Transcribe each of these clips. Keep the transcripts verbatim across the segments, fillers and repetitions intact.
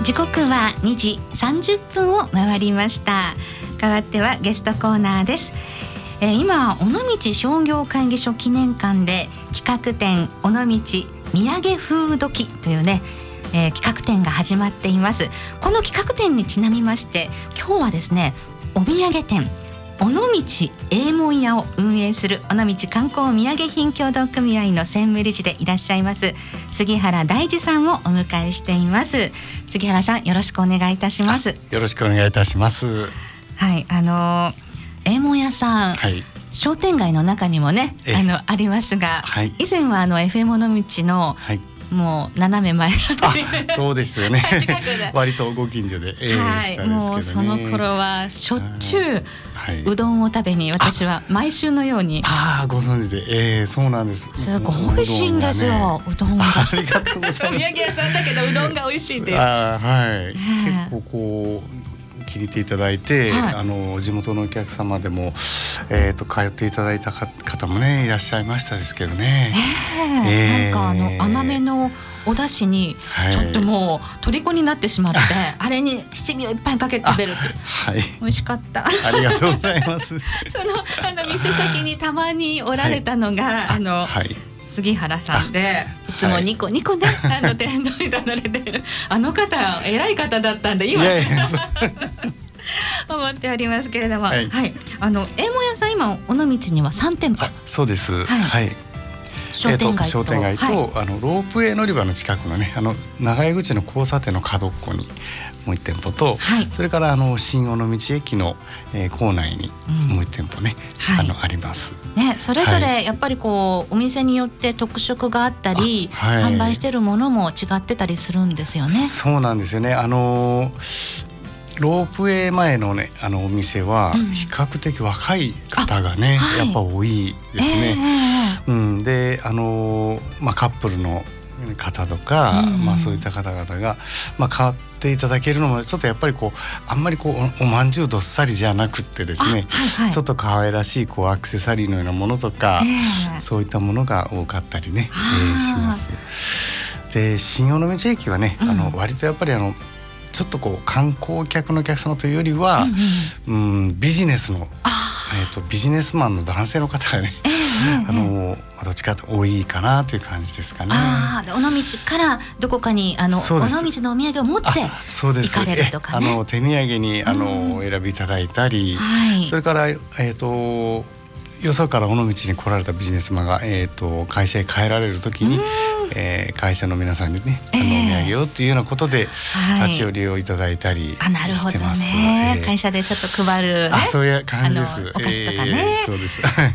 時刻はにじさんじゅっぷんを回りました。代わってはゲストコーナーです。えー、今尾道商業会議所記念館で企画展尾道土産風土記というね、えー、企画展が始まっています。この企画展にちなみまして今日はですね、お土産店尾道永門屋を運営する尾道観光土産品協同組合の専務理事でいらっしゃいます杉原大二さんをお迎えしています。杉原さん、よろしくお願いいたします。 よろしくお願いいたします。 はい、あの永門屋さん、はい、商店街の中にもねあのありますが、はい、以前はあの エフエム 尾道の、はい、もう斜め前あそうですよね割とご近所で、えーはい、したんですけどね。もうその頃はしょっちゅう、はい、うどんを食べに私は毎週のように。 ああ、ご存知で、えー、そうなんです。 すごい美味しいんですよ、うどんが。 ありがとうございます。 お土産屋さんだけどうどんが美味しいっていう。 あ、はい、結構こう気に入っていただいて、はい、あの地元のお客様でも、えー、と通っていただいた方もねいらっしゃいましたですけどね。 えーえー、なんかあの甘めのお出汁にちょっともう虜になってしまって、はい、あれに七味をいっぱいかけて食べるって、はい、美味しかった。 ありがとうございます。 そのあの店先にたまにおられたのが、はい、あの、はい、杉原さんで、いつもニコニコね、はい、あの店頭に立たれてるあの方偉い方だったんで今いやいや思っておりますけれども、はい、はい、あの永門屋さん今尾道にはさんてんぽ。 そうです、はい、はい、商店街と、えー、商店街と、はい、あのロープウェイ乗り場の近くのね、あの長井口の交差点の角っこにもういち店舗と、はい、それからあの新尾道駅の、えー、構内にもういち店舗ね、うん、あの、はい、ありますね。それぞれやっぱりこう、はい、お店によって特色があったり、はい、販売しているものも違ってたりするんですよね。 そうなんですよね。あのロープウェイ前のね、あのお店は比較的若い方がね、うん、はい、やっぱ多いですね。えー、うん、で、あのまあ、カップルの方とか、うん、まあ、そういった方々が、まあ、買っていただけるのもちょっとやっぱりこうあんまりこうおまんじゅうどっさりじゃなくってですね、はいはい、ちょっと可愛らしいこうアクセサリーのようなものとか、えー、そういったものが多かったりね、えー、します。で、新尾道駅はね、うん、あの割とやっぱりあのちょっとこう観光客のお客様というよりは、うんうん、うん、ビジネスの、えー、とビジネスマンの男性の方がね、えー、あのどっちかと多いかなという感じですかね。 あ、尾道からどこかにあの尾道のお土産を持って行かれるとかね。 あの手土産にあの、うん、お選びいただいたり、はい、それから、えー、とよそから尾道に来られたビジネスマンが、えー、と会社へ帰られる時に、えー、会社の皆さんにね、あのお土産をっていうようなことで立ち寄りをいただいたりしてます。あ、なるほどね、 えー、会社でちょっと配る、ね、 あ、そういう感じです。 お菓子とかね、 えー、そうですはい、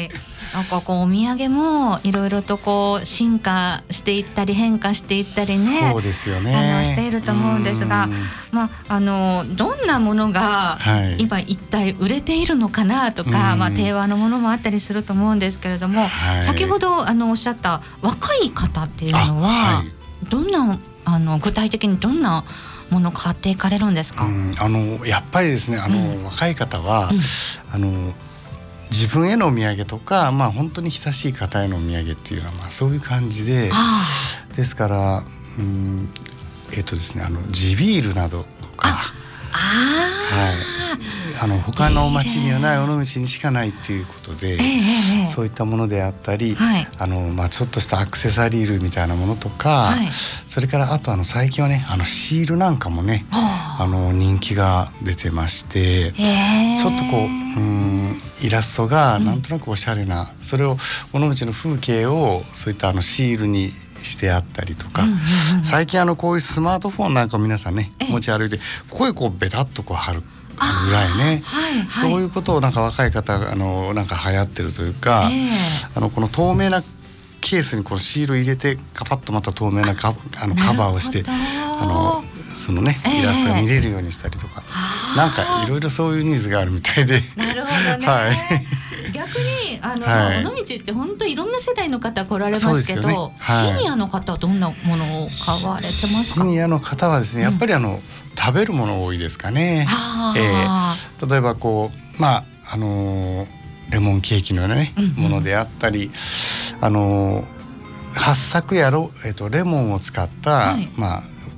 なんかこうお土産もいろいろとこう進化していったり変化していったりね、 そうですよね、 あのしていると思うんですが、まあ、あのどんなものが今一体売れているのかなとか、はい、まあ、定番のものもあったりすると思うんですけれども、はい、先ほどあのおっしゃった若い方っていうのは、はい、どんなあの具体的にどんなものを買っていかれるんですか？うん、 あのやっぱりですね、あの、うん、若い方は、うん、あの自分へのお土産とか、まあ、本当に親しい方へのお土産っていうのは、まあ、そういう感じで、ですから、うん、えっとですね、あの地ビールなどとか、ああ、はい、あの他の町にはない尾道にしかないっていうことで、えー、そういったものであったり、はい、あのまあ、ちょっとしたアクセサリー類みたいなものとか、はい、それからあとあの最近はね、あのシールなんかもね、あの人気が出てまして、えー、ちょっとこう、うん、イラストがなんとなくおしゃれな、うん、それを尾道の風景をそういったあのシールにしてあったりとか、うんうんうん、最近あのこういうスマートフォンなんか皆さんね持ち歩いて、ここへこうベタッとこう貼るぐらいね、はいはい、そういうことをなんか若い方があのなんか流行ってるというか、えー、あのこの透明なケースにこのシール入れてカパッとまた透明な カ, あのカバーをしてあのそのねイラストが見れるようにしたりとか、えー、なんかいろいろそういうニーズがあるみたいで、 なるほどね、はい、逆にあの、はい、尾道って本当いろんな世代の方来られますけど、ね、はい、シニアの方はどんなものを買われてますか？ シニアの方はですね、やっぱりあの、うん、食べるもの多いですかね。えー、例えばこう、まああのー、レモンケーキのようなね、うんうん、ものであったり、あのー、八朔やろ、えーと、レモンを使った、はい、まあお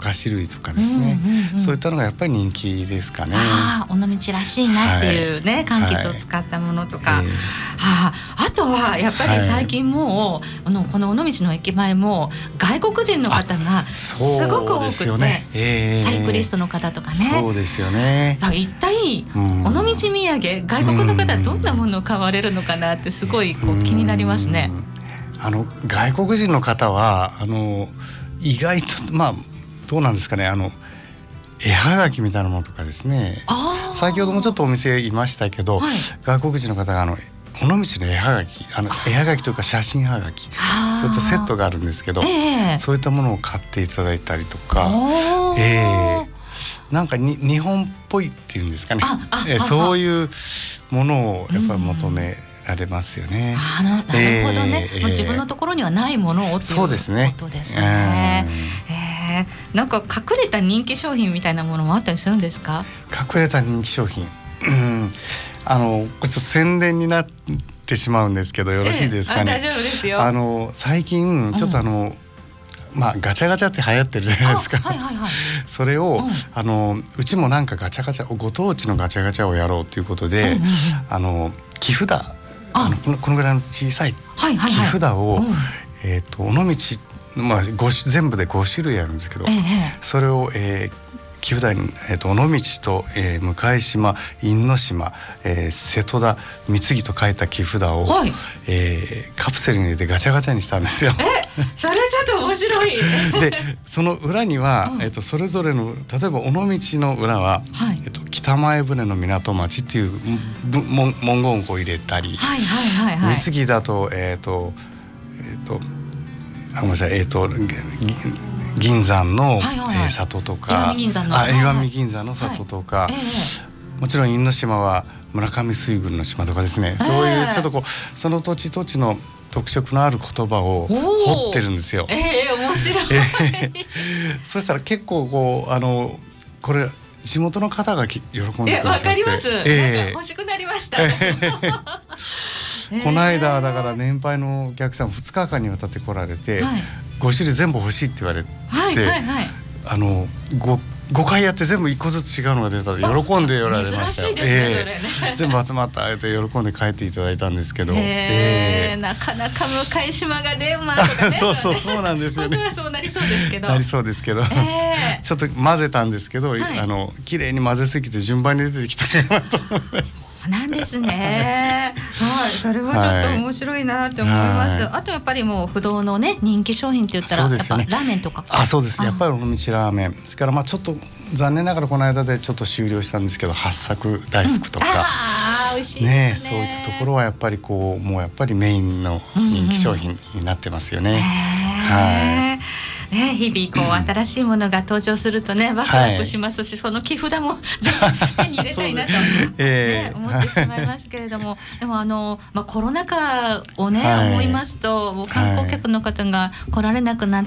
菓子類とかですね、うんうんうん、そういったのがやっぱり人気ですかね。 あ、尾道らしいなっていうね、はい、柑橘を使ったものとか、はい、あ, あとはやっぱり最近もう、はい、この尾道の駅前も外国人の方がすごく多くて、ねえー、サイクリストの方とかね。 そうですよね。 だから一体尾道土産、外国の方はどんなものを買われるのかなってすごいこう気になりますね。 あの外国人の方はあの意外とまあどうなんですかね、あの絵はがきみたいなものとかですね、先ほどもちょっとお店いましたけど、はい、外国人の方があの尾道の絵はがき、あの絵はがきというか写真はがき、そういったセットがあるんですけど、えー、そういったものを買っていただいたりとか、えー、なんかに日本っぽいっていうんですかね、えー、そういうものをやっぱり求められますよね。 あな、なるほどね、えー、自分のところにはないものをっていうことですね。そうですね、えー、なんか隠れた人気商品みたいなものもあったりするんですか？ 隠れた人気商品、うん、あのこれちょっと宣伝になってしまうんですけどよろしいですかね？ えー、大丈夫ですよ。 あの最近ちょっとあの、うん、まあガチャガチャって流行ってるじゃないですか。はいはいはい、それを、うん、あのうちもなんかガチャガチャご当地のガチャガチャをやろうということで、うんうんうん、あの木札、あのこの、このぐらいの小さい木札を、はいはいはい、えーと、尾道、まあ、全部でご種類あるんですけど、ええ、それを、えー木札に、えー、と尾道と、えー、向島、因島、えー、瀬戸田、三木と書いた木札を、はい、えー、カプセルに入れてガチャガチャにしたんですよ。 え、それちょっと面白い。 でその裏には、うん、えー、とそれぞれの例えば尾道の裏は、はい、えー、と北前船の港町っていう文言をこう入れたり、はいはいはいはい、三木だとえっ、ー、とえっ、ー、とあごめんなさいえっ、ー、と銀山の、はいはいはい、えー、里とか、石見銀山の里とか、はいはい、えー、もちろん因島は村上水軍の島とかですね、えー、そういうちょっとこうその土地土地の特色のある言葉を彫ってるんですよ。 えー、面白い。 えー、そしたら結構こうあのこれ地元の方が喜んでくださって、 わかります、えー、欲しくなりました。 この間だから年配のお客さんふつかかんにわたって来られて、はい、ご種類全部欲しいって言われて、はいはいはい、あの 5, ごかいやって全部いっこずつ違うのが出たら喜んでおられましたよ。珍しいですね、えー、それね。全部集まったって喜んで帰っていただいたんですけど、 えー、なかなか向島がね、まあとかね、 そうそうそうなんですよね。 僕はそうなりそうですけど、 なりそうですけど、えー、ちょっと混ぜたんですけど、はい、あの綺麗に混ぜすぎて順番に出てきたかなと思いました。 なんですね。はい、それはちょっと面白いなと思います。はい、あとやっぱりもう不動のね人気商品って言ったら、ね、やっぱラーメンとか。 あ、そうです。やっぱり尾道ラーメン。それからまあちょっと残念ながらこの間でちょっと終了したんですけど、八朔大福とか。うん、ああ、美味しいですね。ね、そういったところはやっぱりこうもうやっぱりメインの人気商品になってますよね。うんうん、はい。 ね、日々こう新しいものが登場するとね、ワクワクしますし、はい、その木札もぜひ手に入れたいなと、ねえー、思ってしまいますけれども、でもあの、まあ、コロナ禍をね、はい、思いますともう観光客の方が来られなくなって、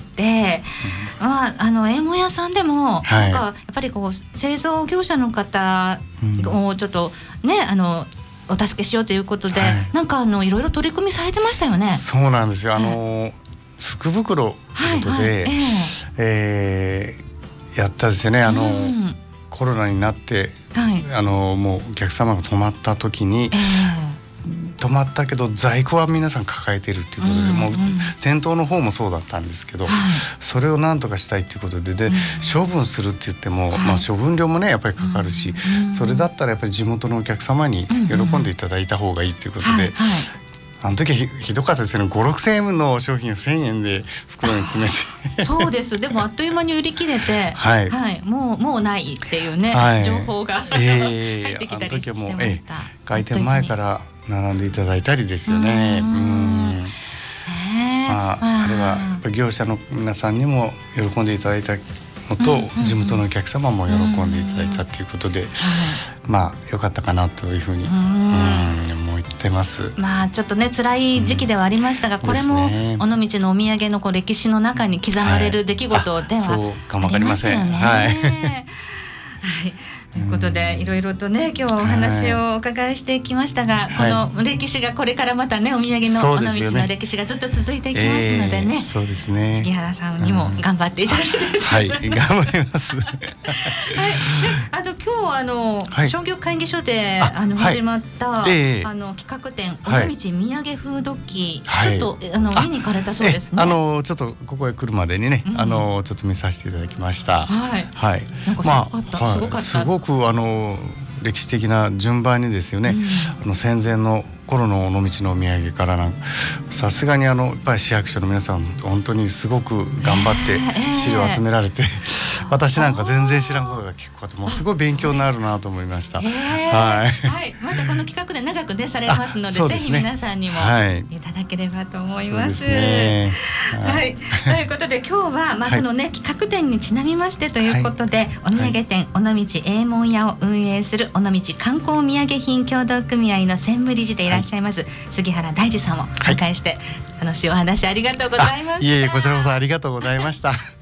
はい、まあ、あのえも屋さんでも、はい、なんかやっぱりこう製造業者の方をちょっとね、あのお助けしようということで、はい、なんかあのいろいろ取り組みされてましたよね。 そうなんですよ。あの、はい、福袋ということで、はいはい、えーえー、やったですよね。あの、うん、コロナになって、はい、あのもうお客様が泊まった時に、えー、泊まったけど在庫は皆さん抱えているということで、うんうん、もう店頭の方もそうだったんですけど、はい、それを何とかしたいということで、で、うん、処分するって言っても、はい、まあ、処分料もねやっぱりかかるし、うん、それだったらやっぱり地元のお客様に喜んでいただいた方がいいということで、うんうん、はいはい、あの時は ひ, ひどかったですね。ご、ろくせんえんの商品をせんえんで袋に詰めてそうです。でもあっという間に売り切れて、はいはい、もうもうないっていうね、はい、情報が、えー、入ってきたりしてました。あの時はもう、えー、 開店前から並んでいただいたりですよね。うん、えーまあ、あれはやっぱ業者の皆さんにも喜んでいただいたのと、うんうんうん、地元のお客様も喜んでいただいたということで、うんうん、まあ良かったかなというふうに、うん、思ってます。 まあちょっとね辛い時期ではありましたが、うん、これも尾道のお土産のこう歴史の中に刻まれる出来事ではありますよね。 そうかもわかりません。はい。はい。 ということでいろいろとね今日はお話をお伺いしてきましたが、はい、この歴史がこれからまたねお土産の尾道の歴史がずっと続いていきますのでね、えー、そうですね、杉原さんにも頑張っていただいて、うん、 はい頑張りますはい、 あと今日あの、はい、商業会議所であの始まった、はいえー、あの企画展尾道土産風土記、はい、ちょっとあの見に行かれたそうですね。 あのちょっとここへ来るまでにね、うん、あのちょっと見させていただきました。 はい、 はい、 なんかすごかった、まあ、すごかった。 すごくあの歴史的な順番にですよね、うん、あの戦前の頃の尾道のお土産からなんさすがにあのやっぱり市役所の皆さん本当にすごく頑張って資料を集められて、えーえー、私なんか全然知らんことが聞くこともすごい勉強になるなと思いました。 えー、はい、はい、またこの企画で長くねされますの で, で、ね、ぜひ皆さんにもいただければと思います。 ね、 はい、ということで今日はまあそのね、はい、企画展にちなみましてということで、はい、お土産店、はい、尾道永門屋を運営する尾道観光土産品協同組合の専務理事でいらっしゃいます、はい、杉原大二さんをお迎えして、はい、楽しいお話ありがとうございました。 いえいえこちらこそありがとうございました